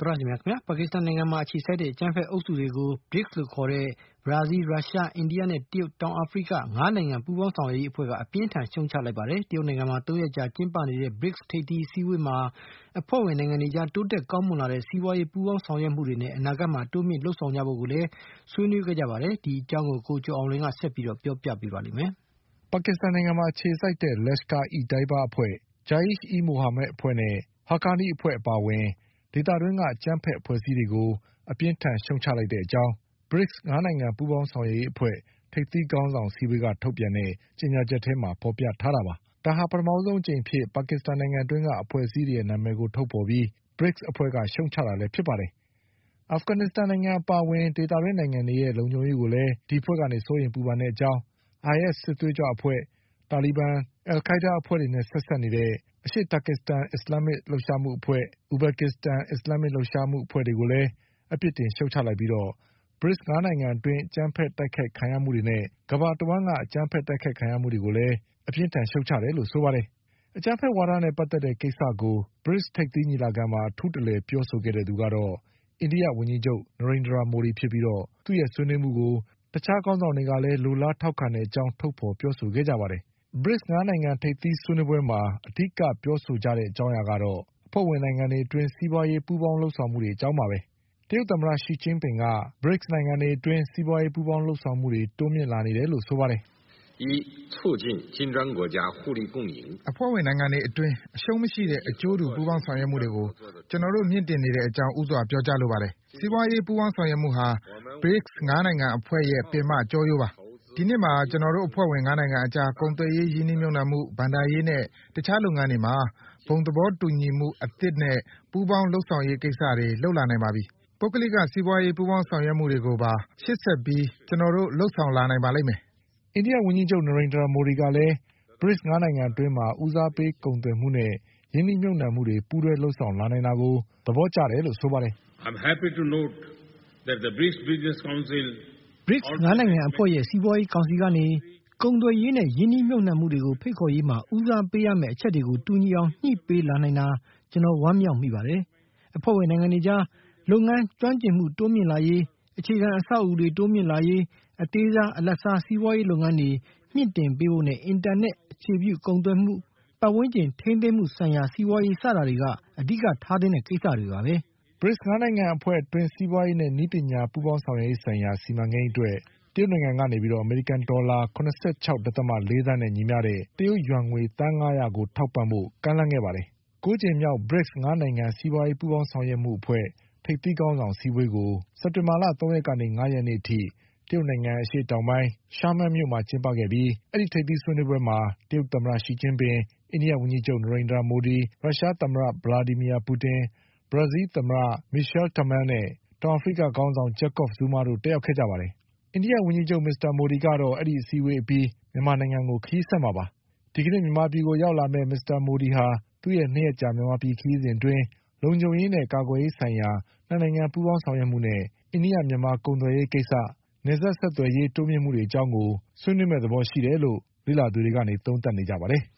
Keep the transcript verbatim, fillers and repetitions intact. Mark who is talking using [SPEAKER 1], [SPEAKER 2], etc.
[SPEAKER 1] တော်ရရှိမြခင်ဗျာပါကစ္စတန်နိုင်ငံမှာအခြေစိုက်တဲ့အကြမ်းဖက်အုပ်စုတွေကို ဘရစ်လို့ခေါ်တဲ့ဘရာဇီးရုရှားအိန္ဒိယနဲ့တရုတ်တောင်အာဖရိကငါးနိုင်ငံပူးပေါင်းဆောင်ရွက်ရေးအဖွဲ့ကအပြင်းထန်ရှုံချလိုက်ပါတယ်တရုတ်နိုင်ငံမှာသုံးရက်ကြာကျင်းပနေတဲ့ ဘရစ်ထိပ်သီးအစည်းအဝေးမှာအဖွဲ့ဝင်နိုင်ငံတွေကြားတိုးတက်ကောင်းမွန်လာတဲ့စီးပွားရေးပူးပေါင်းဆောင်ရွက်မှုတွေနဲ့အနာဂတ်မှာတိုးမြင့်လှုပ်ဆောင်ကြဖို့ကိုလည်းဆွေးနွေးခဲ့ကြပါတယ်ဒီအကြောင်းကိုကိုကျော်အောင်လွင်ကဆက်ပြီးတော့ပြောပြပေးပါလိမ့်မယ်
[SPEAKER 2] ပါကစ္စတန်နိုင်ငံမှာအခြေစိုက်တဲ့ Lashkar-e-Taiba အဖွဲ့ Jaish-e-Mohammed အဖွဲ့နဲ့ Haqqani အဖွဲ့အပါအဝင်ဒေသတွင်းကအကြမ်းဖက်အဖွဲ့အစည်းတွေကိုအပြင်းထန်ရှုံချလိုက်တဲ့အကြောင်း ဘရစ်ငါးနိုင်ငံပူးပေါင်းဆောင်ရွက်ရေးအဖွဲ့ထိပ်သီးခေါင်းဆောင်အစည်းအဝေးကထုတ်ပြန်တဲ့ကြေညာချက်ထဲမှာဖေါ်ပြထားတာပါဒါဟာပထမဆုံးအကြိမ်အဖြစ်ပါကစ္စတန်နိုင်ငံတွင်းကအဖွဲ့အစည်းတွေရဲ့နာမည်ကိုထုတ်ဖေါ်ပြီး ဘရစ်အဖွဲ့ကရှုံချတာလည်းဖြစ်ပါတယ်အာဖဂန်နစ္စတန်နိုင်ငံအပါအဝင်ဒေသတွင်းနိုင်ငံတွေရဲ့လုံခြုံရေးကိုလည်းဒီအဖွဲ့ကနေစိုးရိမ်ပူပန်တဲ့အကြောင်း အိုင်အက်စ် စစ်သွေးကြွအဖွဲ့၊တာလီဘန်၊အယ်လ်ခိုက်ဒါးအဖွဲ့တွေနဲ့ဆက်စပ်နေတဲ့ အရှေ့တာကစ္စတန်အစ္စလာမ်မစ်လှုပ်ရှားမှုအဖွဲ့၊ဥဘက်ကစ္စတန်အစ္စလာမ်မစ်လှုပ်ရှားမှုအဖွဲ့တွေကိုလည်းအပြစ်တင်ရှုတ်ချလိုက်ပြီးတော့ ဘရစ်ငါးနိုင်ငံအတွင်းအကြမ်းဖက်တိုက်ခိုက်ခံရမှုတွေနဲ့ကမ္ဘာတဝှမ်းကအကြမ်းဖက်တိုက်ခိုက်ခံရမှုတွေကိုလည်းအပြင်းထန်ရှုတ်ချတယ်လို့ဆိုပါတယ်။အကြမ်းဖက်ဝါဒနဲ့ပတ်သက်တဲ့ကိစ္စကို ဘရစ်ထိပ်သီးညီလာခံမှာအထူးတလည်ပြောဆိုခဲ့တဲ့သူကတော့အိန္ဒိယဝန်ကြီးချုပ် နရိန်ဒရာမိုဒီဖြစ်ပြီးတော့သူ့ရဲ့ဆွေးနွေးမှုကိုတခြားခေါင်းဆောင်တွေကလည်းလိုလားထောက်ခံတဲ့အကြောင်းထုတ်ဖေါ်ပြောဆိုခဲ့ကြပါတယ်။ဘရစ်ငါးနိုင်ငံထိပ်သီးဆွေးနွေးပွဲမှာအဓိကပြောဆိုကြတဲ့အကြောင်းအရာကတော့အဖွဲ့ဝင်နိုင်ငံတွေအတွင်းစီးပွားရေးပူးပေါင်းလုပ်ဆောင်မှုတွေအကြောင်းပါပဲ။တရုတ်သမ္မတရှီကျင်းပင်ကဘရစ်နိုင်ငံတွေအတွင်းစီးပွားရေးပူးပေါင်းလုပ်ဆောင်မှုတွေတိုးမြင့်လာနေတယ်လို့ဆိုပါတယ်
[SPEAKER 3] ။以促进金砖国家互利共赢
[SPEAKER 4] အဖွဲ့ဝင်နိုင်ငံတွေအတွင်းအရှုံးမရှိတဲ့အကျိုးတူပူးပေါင်းဆောင်ရွက်မှုတွေကိုကျွန်တော်တို့မြင့်တင်နေတဲ့အကြောင်းဥစွာပြောကြားလိုပါတယ်။စီးပွားရေးပူးပေါင်းဆောင်ရွက်မှုဟာဘရစ်ငါးနိုင်ငံအဖွဲ့ရဲ့ပင်မကျောရိုးပါ။ဒီနှစ်မှာကျွန်တော်တို့အဖွဲ့ဝင်ငါးနိုင်ငံအကြားကုန်သွယ်ရေးရင်းနှီးမြှုပ်နှံမှု၊ဘဏ္ဍာရေးနဲ့တခြားလုပ်ငန်းတွေမှာဘုံသဘောတူညီမှုအသစ်နဲ့ပူးပေါင်းလုပ်ဆောင်ရေးကိစ္စတွေလုပ်လာနိုင်ပါပြီ။ပုဂ္ဂလိကစီးပွားရေးပူးပေါင်းဆောင်ရွက်မှုတွေကိုပါရှေ့ဆက်ပြီးကျွန်တော်တို့လုပ်ဆောင်လာနိုင်ပါလိမ့်မယ်
[SPEAKER 2] ။အိန္ဒိယဝန်ကြီးချုပ်နရိန်ဒရာမိုဒီကလည်းဘရစ်ငါးနိုင်ငံအတွင်းမှာဦးစားပေးကုန်သွယ်မှုနဲ့ရင်းနှီးမြှုပ်နှံမှုတွေပူးတွဲလုပ်ဆောင်လာနိုင်တာကိုသဘောကျတယ်လို့ဆိုပါတယ်
[SPEAKER 3] ။ I'm happy to note that the BRICS Business Council
[SPEAKER 1] ဘရစ်ငါးနိုင်ငံအဖွဲ့ရဲ့စီးပွားရေးကောင်စီကနေကုန်သွယ်ရေးနဲ့ယင်းနှီးမြှုပ်နှံမှုတွေကိုဖိတ်ခေါ်ရေးမှာဦးစားပေးရမယ့်အချက်တွေကိုတူညီအောင်ညှိပေးလာနိုင်တာကျွန်တော်ဝမ်းမြောက်မိပါတယ်။အဖွဲ့ဝင်နိုင်ငံတွေကြားလုပ်ငန်းကျွမ်းကျင်မှုတိုးမြင့်လာရေးအခြေခံအဆောက်အဦတွေတိုးမြင့်လာရေးအသေးစားအလတ်စားစီးပွားရေးလုပ်ငန်းတွေမြင့်တင်ပေးဖို့နဲ့အင်တာနက်အခြေပြုကုန်သွယ်မှုပတ်ဝန်းကျင်ထိန်းသိမ်းမှုဆိုင်ရာစီးပွားရေးစတာတွေကအဓိကထားတဲ့ကိစ္စတွေပါပဲ
[SPEAKER 2] ။ဘရစ်ငါးနိုင်ငံအဖွဲ့အတွင်းစီးပွားရေးနဲ့နည်းပညာပူးပေါင်းဆောင်ရွက်ရေးဆိုင်ရာစီမံကိန်းအတွက်တရုတ်နိုင်ငံကနေပြီးတော့အမေရိကန်ဒေါ်လာ၇၆.၄သန်းနဲ့ညီမျှတဲ့တရုတ်ယွမ်ငွေသန်း၅ရာကိုထောက်ပံ့ဖို့ကမ်းလှမ်းခဲ့ပါတယ်။ကိုးကြိမ်မြောက်ဘရစ်ငါးနိုင်ငံစီးပွားရေးပူးပေါင်းဆောင်ရွက်မှုအဖွဲ့ထိပ်သီးခေါင်းဆောင်အစည်းအဝေးကိုစက်တင်ဘာလ၃ရက်ကနေ၅ရက်နေ့အထိတရုတ်နိုင်ငံအရှေ့တောင်ပိုင်းရှာမန်းမြို့မှာကျင်းပခဲ့ပြီးအဲဒီထိပ်သီးဆွေးနွေးပွဲမှာတရုတ်သမ္မတရှီကျင်းပင်၊အိန္ဒိယဝန်ကြီးချုပ်နရိန်ဒရာမိုဒီ၊ရုရှားသမ္မတဗလာဒီမီယာပူတင်၊ဘရာဇီးသမ္မတမီရှဲလ်တမန်းနဲ့တောင်အာဖရိကခေါင်းဆောင်ဂျက်ကော့ဖ်ဇူးမားတို့တက်ရောက်ခဲ့ကြပါတယ်။အိန္ဒိယဝန်ကြီးချုပ်မစ္စတာမိုဒီကတော့အဲဒီအစည်းအဝေးအပြီးမြန်မာနိုင်ငံကိုခရီးဆက်မှာပါ။ဒီကနေ့မြန်မာပြည်ကိုရောက်လာမယ့်မစ္စတာမိုဒီဟာသူ့ရဲ့နှစ်ရက်ကြာမြန်မာပြည်ခရီးစဉ်အတွင်းလုံခြုံရေးနဲ့ကာကွယ်ရေးဆိုင်ရာနှစ်နိုင်ငံပူးပေါင်းဆောင်ရွက်မှုနဲ့အိန္ဒိယမြန်မာကုန်သွယ်ရေးကိစ္စ၊နယ်စပ်ဆက်သွယ်ရေးတိုးမြင့်မှုတွေအကြောင်းကိုဆွေးနွေးမယ့်သဘောရှိတယ်လို့လေ့လာသူတွေကသုံးသပ်နေကြပါတယ်။